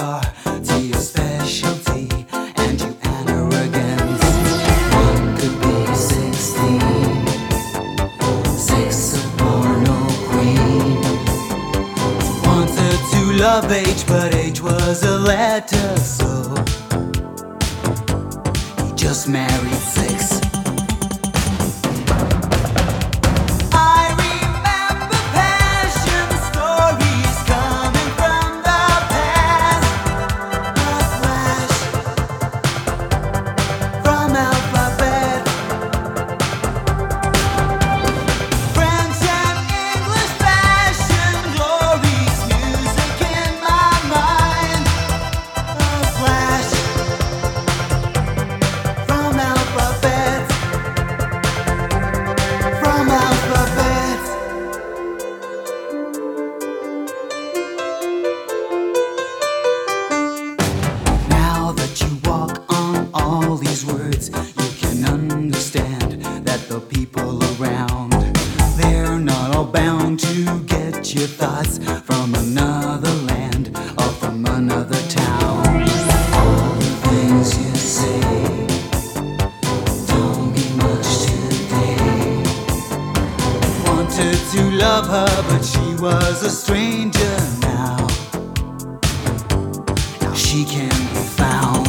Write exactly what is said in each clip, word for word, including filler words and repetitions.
car to your specialty and you and arrogance. One could be sixteen, six a porno queen. Wanted to love age, but age was a letter, so he just married six. Words, you can understand that the people around, they're not all bound to get your thoughts from another land or from another town. All the things you say don't mean much today. Wanted to love her, but she was a stranger now. Now she can't be found.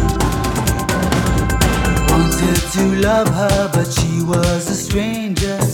To love her, but she was a stranger.